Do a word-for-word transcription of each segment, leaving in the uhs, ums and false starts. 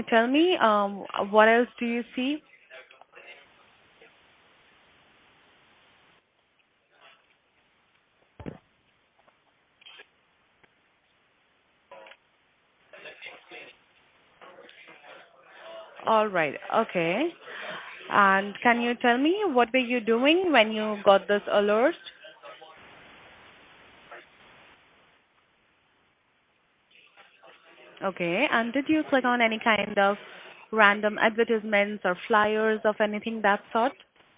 Tell me, um, what else do you see? All right. Okay. And can you tell me what were you doing when you got this alert? Okay. And did you click on any kind of random advertisements or flyers of anything that sort?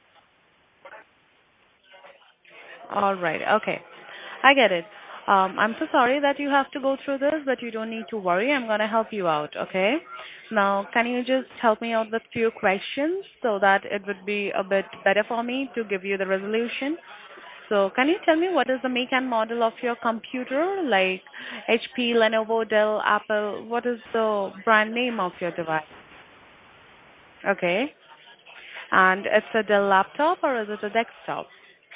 All right. Okay. I get it. Um, I'm so sorry that you have to go through this, but you don't need to worry. I'm going to help you out, okay? Now, can you just help me out with few questions so that it would be a bit better for me to give you the resolution? So can you tell me what is the make and model of your computer, like H P, Lenovo, Dell, Apple? What is the brand name of your device? Okay. And it's a Dell laptop or is it a desktop?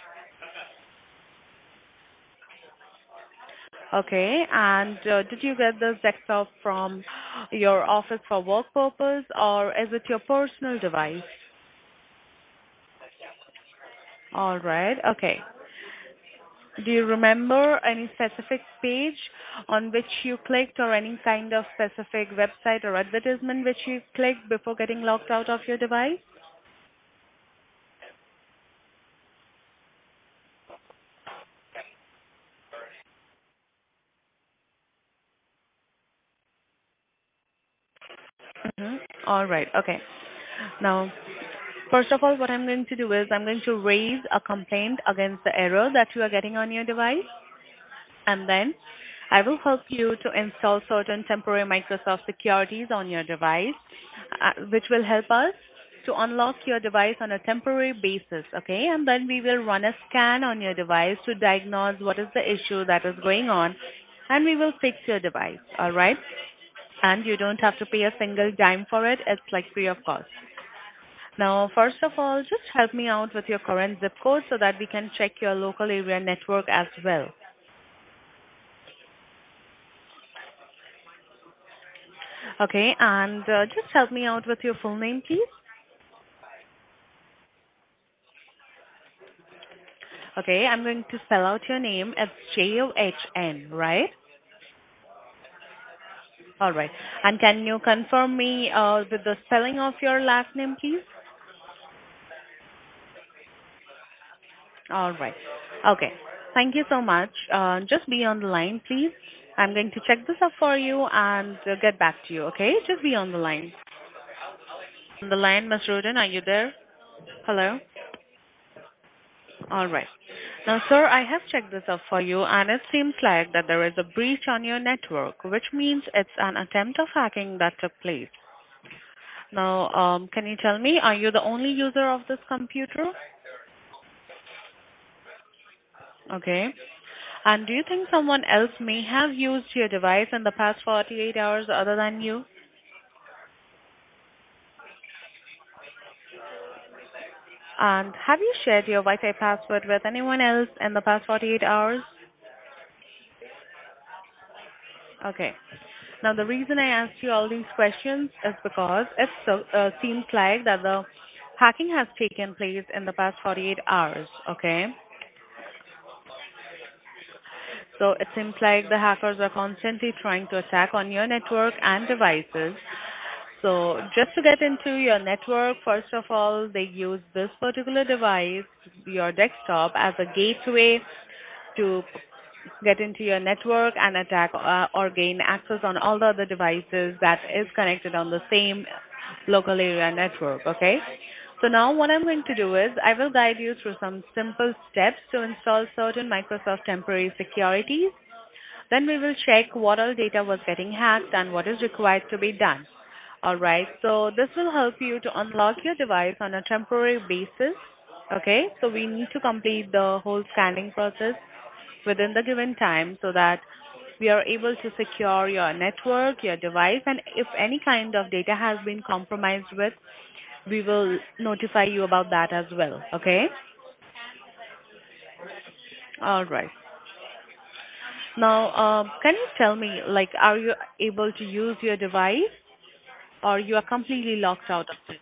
Okay. And uh, did you get this desktop from your office for work purpose or is it your personal device? All right. Okay. Do you remember any specific page on which you clicked or any kind of specific website or advertisement which you clicked before getting logged out of your device? Mm-hmm. All right. Okay. Now, first of all, what I'm going to do is I'm going to raise a complaint against the error that you are getting on your device. And then I will help you to install certain temporary Microsoft securities on your device, uh, which will help us to unlock your device on a temporary basis, okay? And then we will run a scan on your device to diagnose what is the issue that is going on, and we will fix your device, all right? And you don't have to pay a single dime for it. It's like free of cost. Now, first of all, just help me out with your current zip code so that we can check your local area network as well. Okay, and uh, just help me out with your full name, please. Okay, I'm going to spell out your name. It's J O H N, right? All right. And can you confirm me uh, with the spelling of your last name, please? All right. Okay. Thank you so much. Uh, just be on the line, please. I'm going to check this up for you and uh, get back to you, okay? Just be on the line. On the line, Miss Roden, are you there? Hello? All right. Now, sir, I have checked this up for you, and it seems like that there is a breach on your network, which means it's an attempt of hacking that took place. Now, um, can you tell me, are you the only user of this computer? Okay. And do you think someone else may have used your device in the past forty-eight hours other than you? And have you shared your Wi-Fi password with anyone else in the past forty-eight hours? Okay. Now, the reason I asked you all these questions is because it so, uh, seems like that the hacking has taken place in the past forty-eight hours, okay? So it seems like the hackers are constantly trying to attack on your network and devices. So just to get into your network, first of all, they use this particular device, your desktop, as a gateway to get into your network and attack uh, or gain access on all the other devices that is connected on the same local area network, okay? So now what I'm going to do is I will guide you through some simple steps to install certain Microsoft temporary securities. Then we will check what all data was getting hacked and what is required to be done. Alright, so this will help you to unlock your device on a temporary basis. Okay, so we need to complete the whole scanning process within the given time so that we are able to secure your network, your device, and if any kind of data has been compromised with, we will notify you about that as well. Okay? All right. Now, um, can you tell me, like, are you able to use your device? or you are completely locked out of it?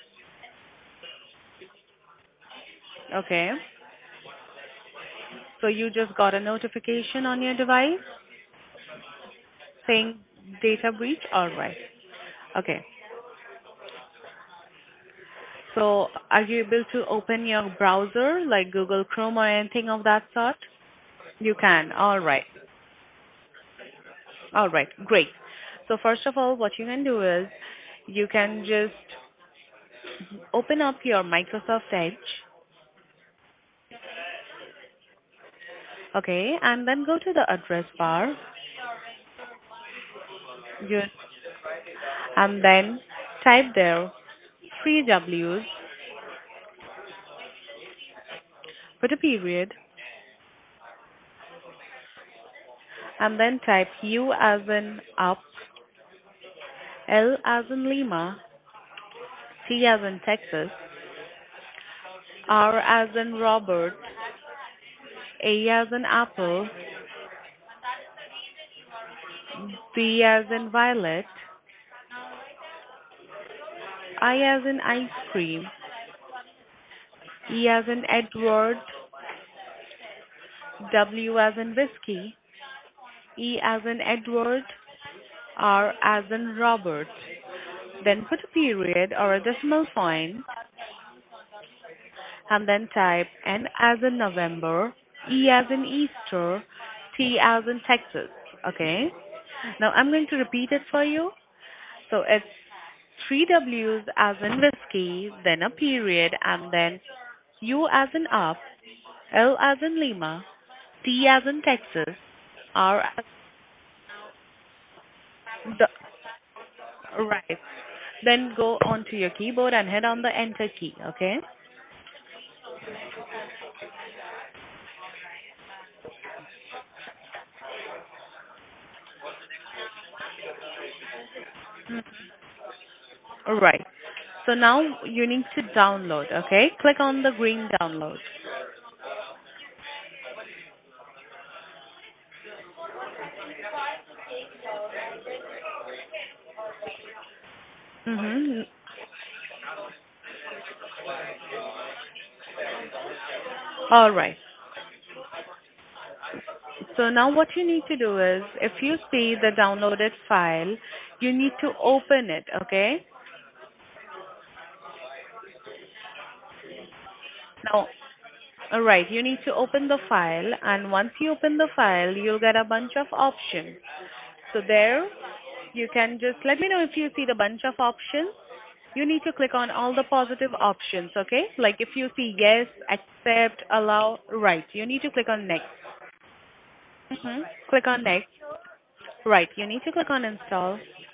Okay. So you just got a notification on your device saying data breach? All right. Okay. So are you able to open your browser like Google Chrome or anything of that sort? You can. All right. All right. Great. So first of all, what you can do is you can just open up your Microsoft Edge, okay, and then go to the address bar, you, and then type there three W's, put a period, and then type U as in up, L as in Lima, T as in Texas, R as in Robert, A as in Apple, V as in Violet, I as in ice cream, E as in Edward, W as in whiskey, E as in Edward, R as in Robert. Then put a period or a decimal point and then type N as in November, E as in Easter, T as in Texas. Okay? Now I'm going to repeat it for you. So it's three W's as in whiskey, then a period, and then U as in up, L as in Lima, T as in Texas, R as the right. Then go onto your keyboard and hit on the enter key, okay? Right. So now you need to download, okay? Click on the green download. Mm-hmm. All right. So now what you need to do is, if you see the downloaded file, you need to open it, okay? Now, all right, you need to open the file, and once you open the file, you'll get a bunch of options. So there, you can just let me know if you see the bunch of options. You need to click on all the positive options, okay? Like if you see yes, accept, allow, right. You need to click on next. hmm Click on next. Right. You need to click on install.